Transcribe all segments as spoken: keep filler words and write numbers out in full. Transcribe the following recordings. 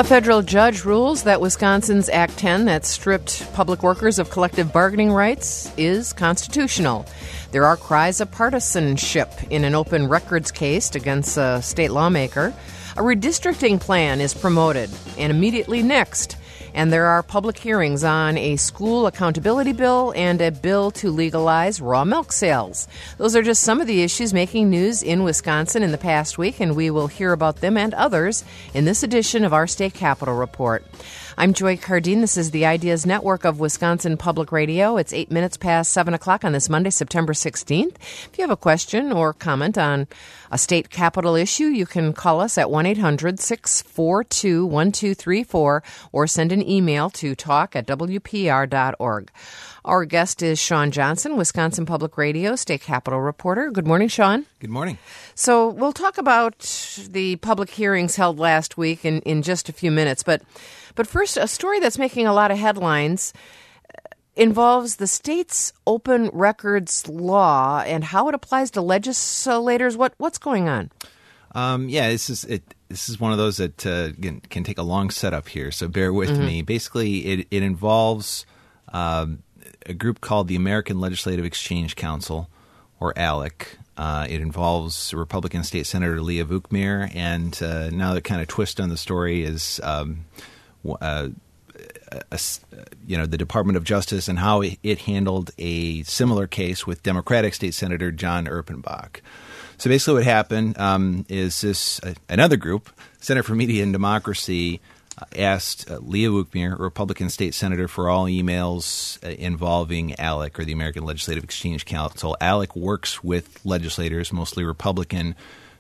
A federal judge rules that Wisconsin's Act ten that stripped public workers of collective bargaining rights is constitutional. There are cries of partisanship in an open records case against a state lawmaker. A redistricting plan is promoted and immediately nixed. And there are public hearings on a school accountability bill and a bill to legalize raw milk sales. Those are just some of the issues making news in Wisconsin in the past week, and we will hear about them and others in this edition of our State Capitol Report. I'm Joy Cardine. This is the Ideas Network of Wisconsin Public Radio. It's eight minutes past seven o'clock on this Monday, September sixteenth. If you have a question or comment on a state capital issue, you can call us at one eight hundred six four two one two three four or send an email to talk at w p r dot org. Our guest is Sean Johnson, Wisconsin Public Radio State Capitol reporter. Good morning, Sean. Good morning. So we'll talk about the public hearings held last week in, in just a few minutes. But, but first, a story that's making a lot of headlines involves the state's open records law and how it applies to legislators. What what's going on? Um, yeah, this is it. This is one of those that uh, can, can take a long setup here, so bear with mm-hmm. me. Basically, it, it involves um, a group called the American Legislative Exchange Council, or ALEC. Uh, it involves Republican State Senator Leah Vukmir, and uh, now the kind of twist on the story is um, uh, a, you know, the Department of Justice and how it, it handled a similar case with Democratic State Senator John Erpenbach. So basically what happened um, is this uh, another group, Center for Media and Democracy, uh, asked uh, Leah Vukmir, a Republican state senator, for all emails uh, involving ALEC, or the American Legislative Exchange Council. ALEC works with legislators, mostly Republican,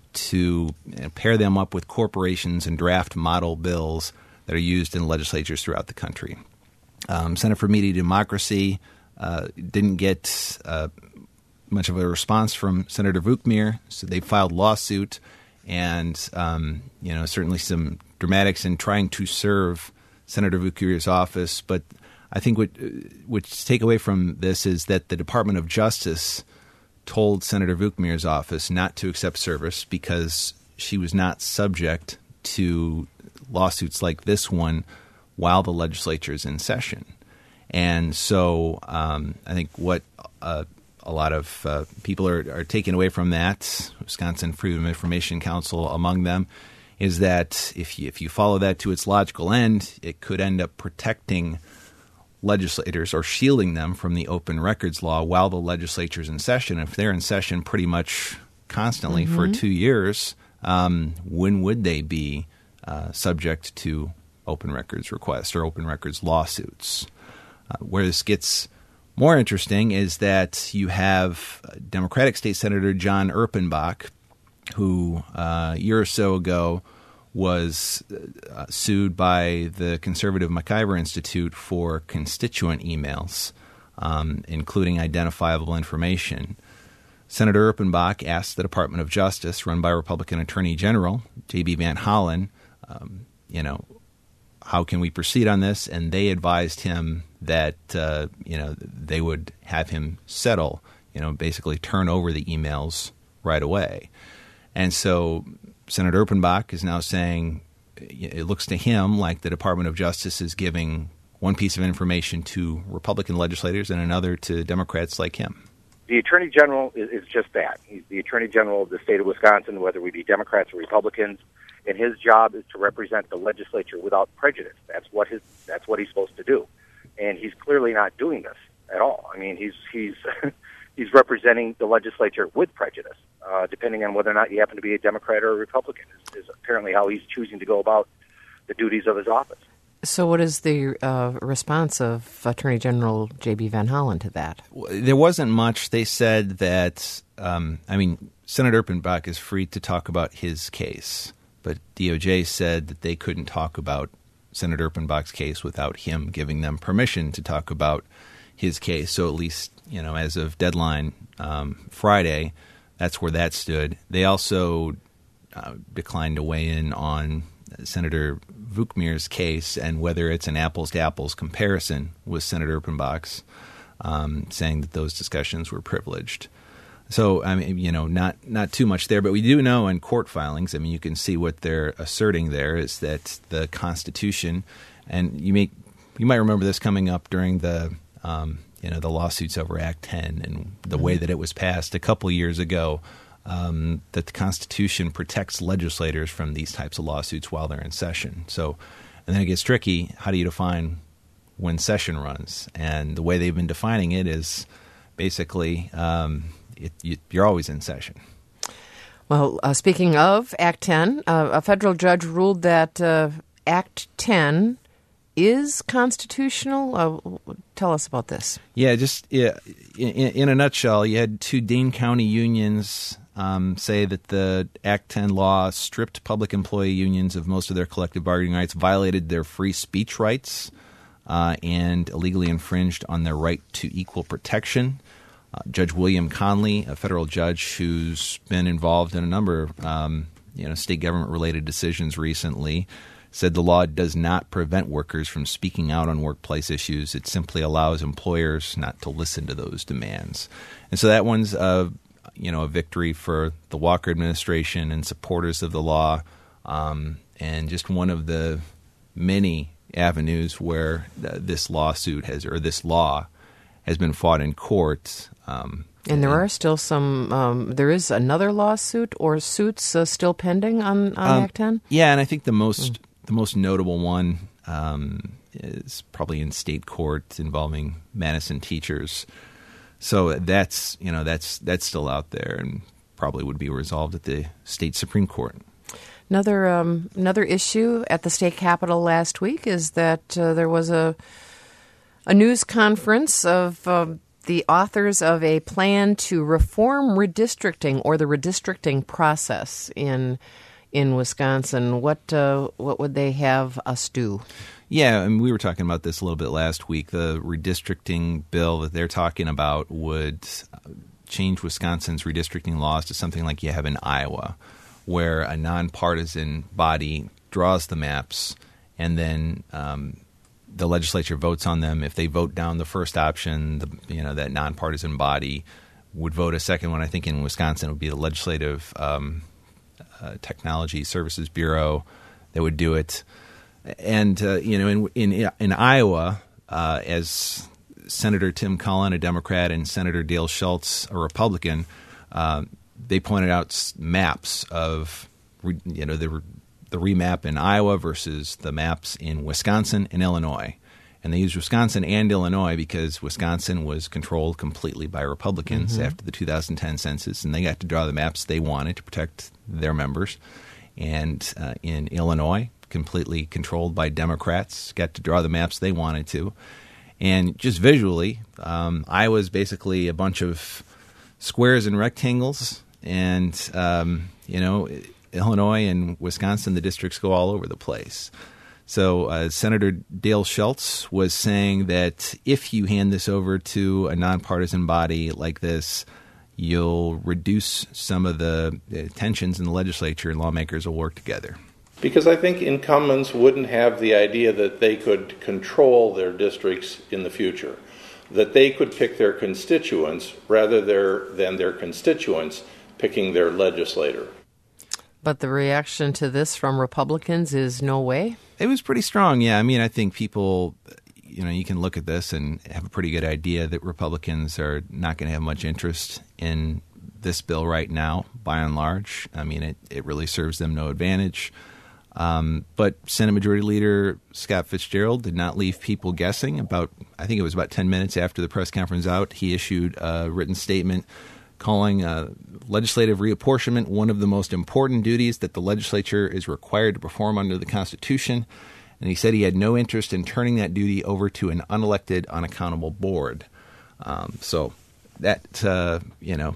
to you know, pair them up with corporations and draft model bills that are used in legislatures throughout the country. Um, Center for Media and Democracy uh, didn't get uh, much of a response from Senator Vukmir, so they filed lawsuit, and um, you know certainly some dramatics in trying to serve Senator Vukmir's office. But I think what what to take away from this is that the Department of Justice told Senator Vukmir's office not to accept service because she was not subject to lawsuits like this one while the legislature is in session. And so um, I think what uh, a lot of uh, people are, are taking away from that, Wisconsin Freedom of Information Council among them, is that if you, if you follow that to its logical end, it could end up protecting legislators or shielding them from the open records law while the legislature is in session. If they're in session pretty much constantly mm-hmm. for two years, um, when would they be uh, subject to open records requests or open records lawsuits? Uh, where this gets more interesting is that you have Democratic State Senator John Erpenbach, who uh, a year or so ago was uh, sued by the conservative McIver Institute for constituent emails, um, including identifiable information. Senator Erpenbach asked the Department of Justice, run by Republican Attorney General J B Van Hollen, um, you know, how can we proceed on this? And they advised him that, uh, you know, they would have him settle, you know, basically turn over the emails right away. And so Senator Erpenbach is now saying it looks to him like the Department of Justice is giving one piece of information to Republican legislators and another to Democrats like him. The Attorney General is, is just that. He's the Attorney General of the state of Wisconsin, whether we be Democrats or Republicans, and his job is to represent the legislature without prejudice. That's what his that's what he's supposed to do, and he's clearly not doing this at all. I mean, he's he's he's representing the legislature with prejudice, uh, depending on whether or not you happen to be a Democrat or a Republican. Is, is apparently how he's choosing to go about the duties of his office. So what is the uh, response of Attorney General J B Van Hollen to that? There wasn't much. They said that, um, I mean, Senator Erpenbach is free to talk about his case, but D O J said that they couldn't talk about Senator Erpenbach's case without him giving them permission to talk about his case. So at least, you know, as of deadline um, Friday, that's where that stood. They also uh, declined to weigh in on Senator Vukmir's case and whether it's an apples-to-apples comparison with Senator Erpenbach's, um, saying that those discussions were privileged. So, I mean, you know, not not too much there, but we do know in court filings, I mean, you can see what they're asserting there is that the Constitution, and you may you might remember this coming up during the um, you know the lawsuits over Act ten and the mm-hmm. way that it was passed a couple years ago, um, that the Constitution protects legislators from these types of lawsuits while they're in session. So, and then it gets tricky. How do you define when session runs? And the way they've been defining it is basically um, it, you, you're always in session. Well, uh, speaking of Act ten, uh, a federal judge ruled that uh, Act ten is constitutional. Uh, tell us about this. Yeah, just yeah, in, in a nutshell, you had two Dane County unions um, say that the Act ten law stripped public employee unions of most of their collective bargaining rights, violated their free speech rights, uh, and illegally infringed on their right to equal protection. Uh, Judge William Conley, a federal judge who's been involved in a number of um, you know, state government-related decisions recently, said the law does not prevent workers from speaking out on workplace issues. It simply allows employers not to listen to those demands. And so that one's a, you know, a victory for the Walker administration and supporters of the law, um, and just one of the many avenues where uh, this lawsuit has, or this law has been fought in court. Um, and there are still some, um, there is another lawsuit or suits uh, still pending on, on um, Act ten? Yeah, and I think the most... Mm. The most notable one um, is probably in state court involving Madison teachers. So that's you know that's that's still out there and probably would be resolved at the state Supreme Court. Another um, another issue at the state capitol last week is that uh, there was a a news conference of uh, the authors of a plan to reform redistricting or the redistricting process in. in Wisconsin. What uh, what would they have us do? Yeah, I mean, we were talking about this a little bit last week. The redistricting bill that they're talking about would change Wisconsin's redistricting laws to something like you have in Iowa, where a nonpartisan body draws the maps and then um, the legislature votes on them. If they vote down the first option, the, you know, that nonpartisan body would vote a second one. I think in Wisconsin it would be the legislative um Uh, Technology Services Bureau that would do it. And, uh, you know, in in, in Iowa, uh, as Senator Tim Cullen, a Democrat, and Senator Dale Schultz, a Republican, uh, they pointed out maps of, you know, the, the remap in Iowa versus the maps in Wisconsin and Illinois. And they used Wisconsin and Illinois because Wisconsin was controlled completely by Republicans mm-hmm. after the two thousand ten census, and they got to draw the maps they wanted to protect their members. And uh, in Illinois, completely controlled by Democrats, got to draw the maps they wanted to. And just visually, um, Iowa's basically a bunch of squares and rectangles, and, um, you know, Illinois and Wisconsin, the districts go all over the place. So uh, Senator Dale Schultz was saying that if you hand this over to a nonpartisan body like this, you'll reduce some of the tensions in the legislature and lawmakers will work together. Because I think incumbents wouldn't have the idea that they could control their districts in the future, that they could pick their constituents rather their, than their constituents picking their legislator. But the reaction to this from Republicans is no way? It was pretty strong, yeah. I mean, I think people, you know, you can look at this and have a pretty good idea that Republicans are not going to have much interest in this bill right now, by and large. I mean, it, it really serves them no advantage. Um, but Senate Majority Leader Scott Fitzgerald did not leave people guessing. About, I think it was about ten minutes after the press conference out, he issued a written statement calling uh, legislative reapportionment one of the most important duties that the legislature is required to perform under the Constitution. And he said he had no interest in turning that duty over to an unelected, unaccountable board. Um, so that, uh, you know,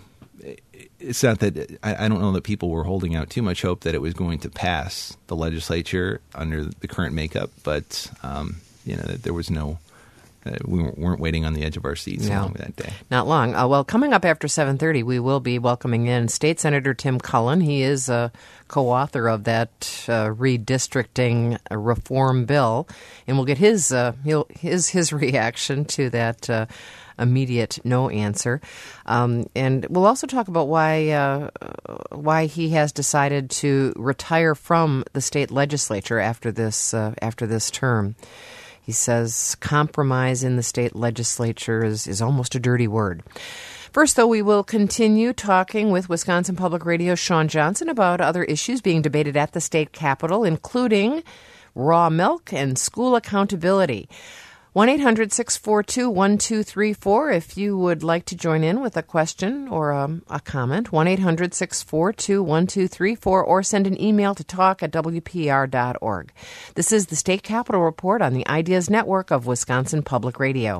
it's not that I, I don't know that people were holding out too much hope that it was going to pass the legislature under the current makeup, but, um, you know, there was no uh, we weren't waiting on the edge of our seats no, long that day. Not long. Uh, well, coming up after seven thirty, we will be welcoming in State Senator Tim Cullen. He is a co-author of that uh, redistricting reform bill, and we'll get his uh, he'll, his his reaction to that uh, immediate no answer. Um, and we'll also talk about why uh, why he has decided to retire from the state legislature after this uh, after this term. He says compromise in the state legislature is, is almost a dirty word. First, though, we will continue talking with Wisconsin Public Radio's Shawn Johnson about other issues being debated at the state capitol, including raw milk and school accountability. one eight hundred six four two one two three four if you would like to join in with a question or a, a comment. one eight hundred six four two one two three four or send an email to talk at w p r dot org. This is the State Capitol Report on the Ideas Network of Wisconsin Public Radio.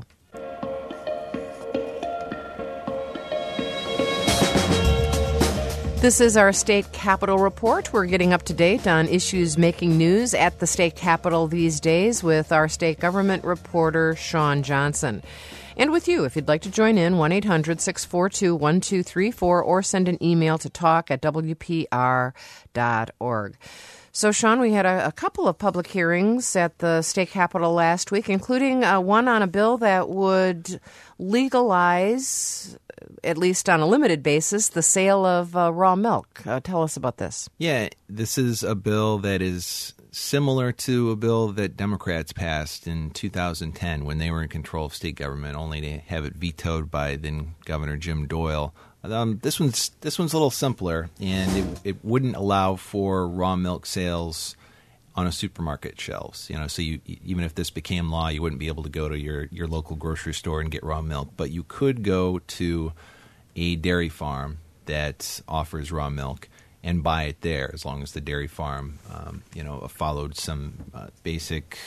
This is our State Capitol Report. We're getting up to date on issues making news at the state capitol these days with our state government reporter, Shawn Johnson. And with you, if you'd like to join in, one eight hundred six four two one two three four or send an email to talk at w p r dot org. So, Shawn, we had a, a couple of public hearings at the state capitol last week, including uh, one on a bill that would legalize, at least on a limited basis, the sale of uh, raw milk. Uh, tell us about this. Yeah, this is a bill that is similar to a bill that Democrats passed in two thousand ten when they were in control of state government, only to have it vetoed by then Governor Jim Doyle. Um, this one's this one's a little simpler, and it, it wouldn't allow for raw milk sales on a supermarket shelves. You know, so you, even if this became law, you wouldn't be able to go to your, your local grocery store and get raw milk. But you could go to a dairy farm that offers raw milk and buy it there, as long as the dairy farm, um, you know, followed some uh, basic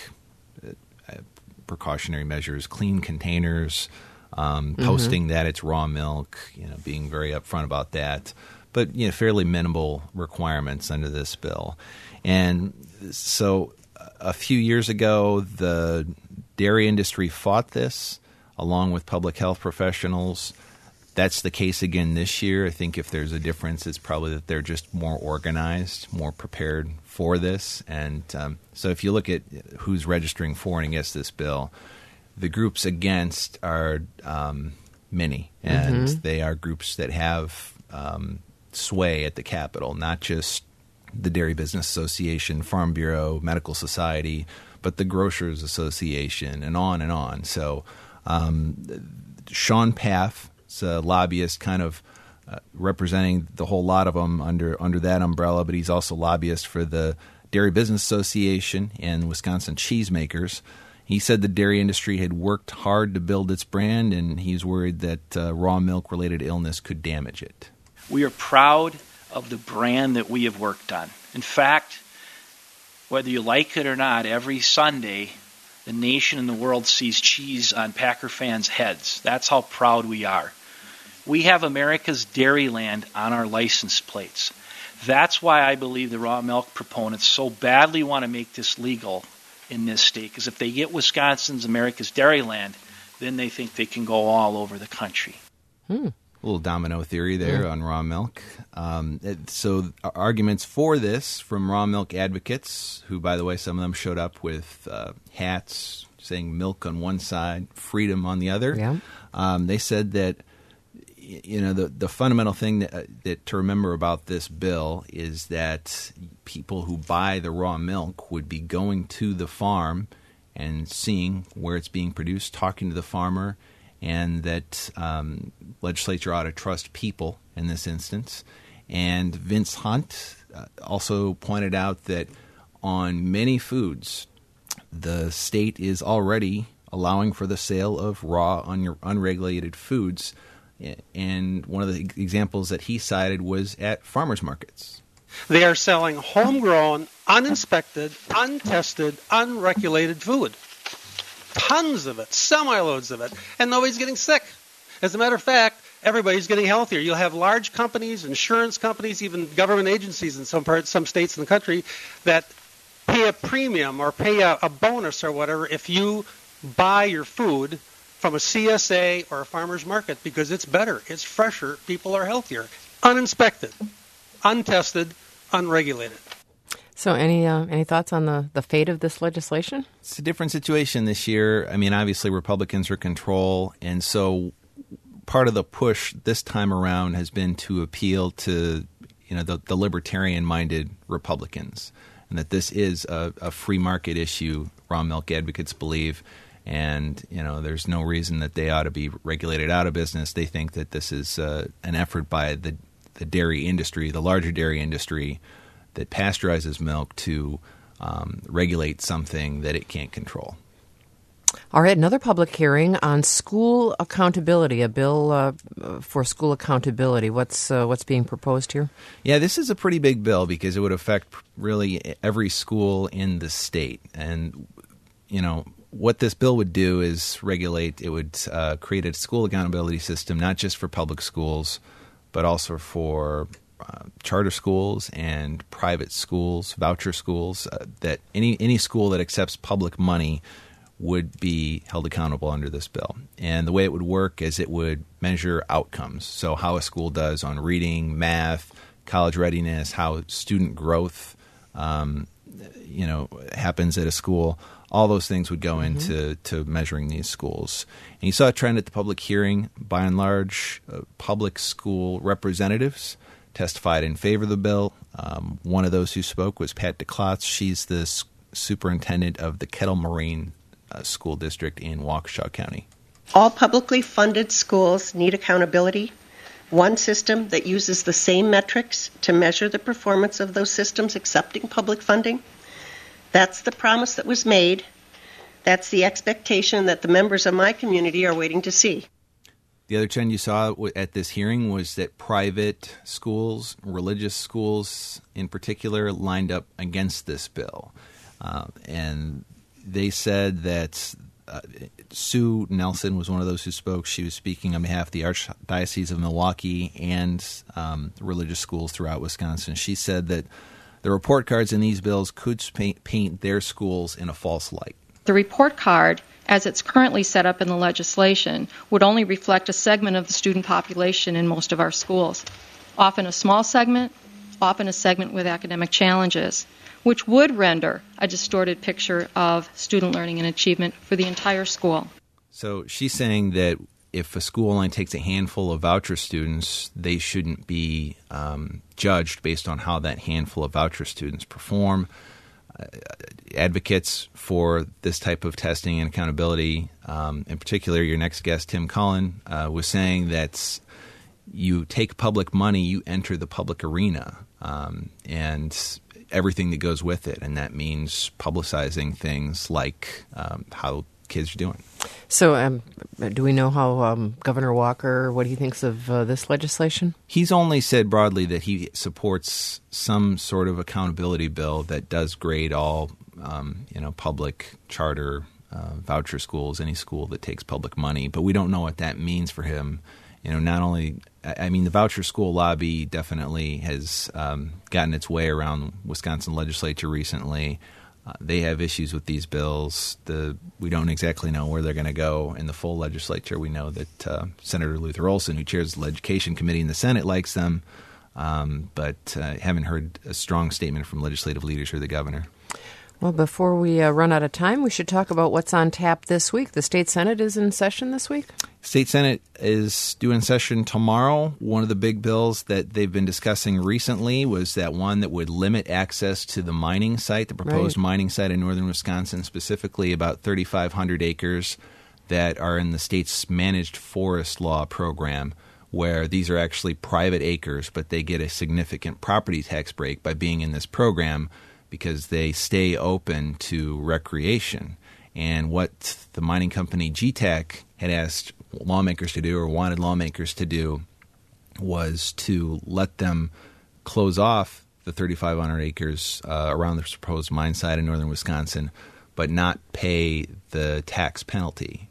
uh, precautionary measures, clean containers. Um, posting mm-hmm. that it's raw milk, you know, being very upfront about that, but you know, fairly minimal requirements under this bill. And so, a few years ago, the dairy industry fought this, along with public health professionals. That's the case again this year. I think if there's a difference, it's probably that they're just more organized, more prepared for this. And um, so, if you look at who's registering for and against this bill, the groups against are um, many, and mm-hmm. they are groups that have um, sway at the Capitol, not just the Dairy Business Association, Farm Bureau, Medical Society, but the Grocers Association, and on and on. So um, Sean Paff is a lobbyist kind of uh, representing the whole lot of them under, under that umbrella, but he's also lobbyist for the Dairy Business Association and Wisconsin Cheesemakers. He said the dairy industry had worked hard to build its brand, and he's worried that uh, raw milk-related illness could damage it. We are proud of the brand that we have worked on. In fact, whether you like it or not, every Sunday, the nation and the world sees cheese on Packer fans' heads. That's how proud we are. We have America's Dairyland on our license plates. That's why I believe the raw milk proponents so badly want to make this legal in this state, because if they get Wisconsin's America's Dairyland, then they think they can go all over the country. Hmm. A little domino theory there mm. on raw milk. Um, it, so arguments for this from raw milk advocates, who, by the way, some of them showed up with uh, hats saying milk on one side, freedom on the other. Yeah. Um, they said that, you know, the, the fundamental thing that, uh, that to remember about this bill is that people who buy the raw milk would be going to the farm and seeing where it's being produced, talking to the farmer, and that um, legislature ought to trust people in this instance. And Vince Hunt uh, also pointed out that on many foods, the state is already allowing for the sale of raw, un- unregulated foods. And one of the examples that he cited was at farmers markets. They are selling homegrown, uninspected, untested, unregulated food. Tons of it, semi-loads of it, and nobody's getting sick. As a matter of fact, everybody's getting healthier. You'll have large companies, insurance companies, even government agencies in some parts, some states in the country that pay a premium or pay a, a bonus or whatever if you buy your food from a C S A or a farmer's market because it's better, it's fresher, people are healthier. Uninspected, untested, unregulated. So any uh, any thoughts on the, the fate of this legislation? It's a different situation this year. I mean, obviously Republicans are in control, and so part of the push this time around has been to appeal to, you know, the, the libertarian-minded Republicans, and that this is a, a free market issue, raw milk advocates believe, and, you know, there's no reason that they ought to be regulated out of business. They think that this is uh, an effort by the, the dairy industry, the larger dairy industry, that pasteurizes milk to um, regulate something that it can't control. All right, another public hearing on school accountability, a bill uh, for school accountability. What's uh, what's being proposed here? Yeah, this is a pretty big bill because it would affect really every school in the state. And, you know, what this bill would do is regulate, it would uh, create a school accountability system, not just for public schools, but also for Uh, charter schools and private schools, voucher schools, uh, that any any school that accepts public money would be held accountable under this bill. And the way it would work is it would measure outcomes. So how a school does on reading, math, college readiness, how student growth um, you know, happens at a school. All those things would go mm-hmm. into to measuring these schools. And you saw a trend at the public hearing. By and large, uh, public school representatives testified in favor of the bill. Um, one of those who spoke was Pat DeClotz. She's the s- superintendent of the Kettle Moraine uh, School District in Waukesha County. All publicly funded schools need accountability, one system that uses the same metrics to measure the performance of those systems accepting public funding. That's the promise that was made. That's the expectation that the members of my community are waiting to see. The other trend you saw at this hearing was that private schools, religious schools in particular, lined up against this bill. Uh, and they said that uh, Sue Nelson was one of those who spoke. She was speaking on behalf of the Archdiocese of Milwaukee and um, religious schools throughout Wisconsin. She said that the report cards in these bills could paint, paint their schools in a false light. The report card, as it's currently set up in the legislation, would only reflect a segment of the student population in most of our schools, often a small segment, often a segment with academic challenges, which would render a distorted picture of student learning and achievement for the entire school. So she's saying that if a school only takes a handful of voucher students, they shouldn't be um, judged based on how that handful of voucher students perform. Uh, advocates for this type of testing and accountability, um, in particular, your next guest, Tim Cullen, uh, was saying that you take public money, you enter the public arena, um, and everything that goes with it, and that means publicizing things like um, how kids are doing. So um, do we know how um, Governor Walker, what he thinks of uh, this legislation? He's only said broadly that he supports some sort of accountability bill that does grade all um, you know, public charter uh, voucher schools, any school that takes public money. But we don't know what that means for him. You know, not only, I mean, the voucher school lobby definitely has um, gotten its way around Wisconsin legislature recently. Uh, they have issues with these bills. The we don't exactly know where they're going to go in the full legislature. We know that uh, Senator Luther Olson, who chairs the Education Committee in the Senate, likes them, um, but uh, haven't heard a strong statement from legislative leaders or the governor. Well, before we uh, run out of time, we should talk about what's on tap this week. The State Senate is in session this week? State Senate is due in session tomorrow. One of the big bills that they've been discussing recently was that one that would limit access to the mining site, the proposed right. mining site in northern Wisconsin, specifically about thirty-five hundred acres that are in the state's managed forest law program, where these are actually private acres, but they get a significant property tax break by being in this program because they stay open to recreation. And what the mining company G TAC had asked lawmakers to do or wanted lawmakers to do was to let them close off the thirty-five hundred acres uh, around the proposed mine site in northern Wisconsin, but not pay the tax penalty.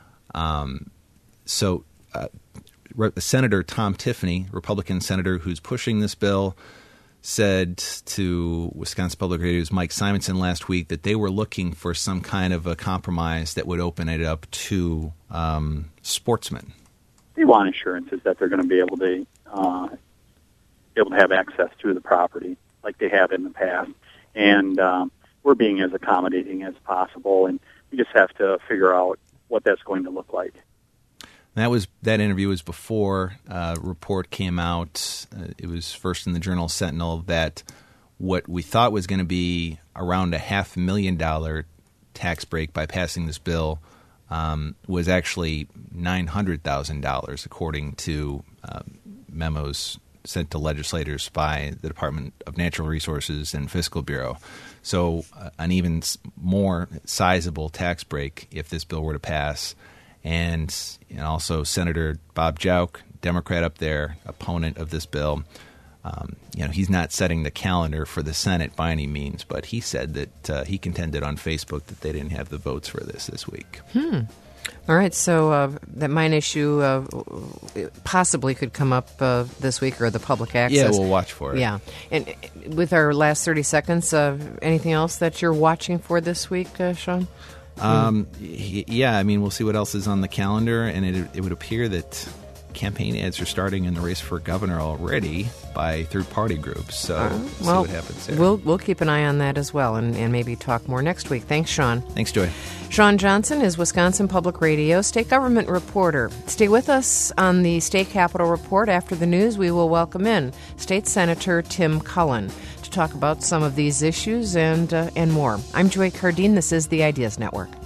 Um, so uh, Re- Senator Tom Tiffany, Republican senator who's pushing this bill, said to Wisconsin Public Radio's Mike Simonson last week that they were looking for some kind of a compromise that would open it up to um, sportsmen. They want assurances that they're going to be able to uh, be able to have access to the property like they have in the past, and um, we're being as accommodating as possible, and we just have to figure out what that's going to look like. That was that interview was before a report came out. Uh, it was first in the Journal Sentinel that what we thought was going to be around a half million dollar tax break by passing this bill um, was actually nine hundred thousand dollars, according to uh, memos sent to legislators by the Department of Natural Resources and Fiscal Bureau. So uh, an even more sizable tax break if this bill were to pass. And, and also Senator Bob Jauch, Democrat up there, opponent of this bill. Um, you know, he's not setting the calendar for the Senate by any means, but he said that uh, he contended on Facebook that they didn't have the votes for this this week. Hmm. All right, so uh, that mine issue uh, possibly could come up uh, this week, or the public access. Yeah, we'll watch for it. Yeah. And with our last thirty seconds, uh, anything else that you're watching for this week, uh, Sean? Um, yeah, I mean, we'll see what else is on the calendar, and it, it would appear that campaign ads are starting in the race for governor already by third-party groups. So uh, we'll, well, see what happens there. We'll, we'll keep an eye on that as well, and, and maybe talk more next week. Thanks, Sean. Thanks, Joy. Sean Johnson is Wisconsin Public Radio state government reporter. Stay with us on the State Capitol Report. After the news, we will welcome in State Senator Tim Cullen to talk about some of these issues and uh, and more. I'm Joy Cardine. This is the Ideas Network.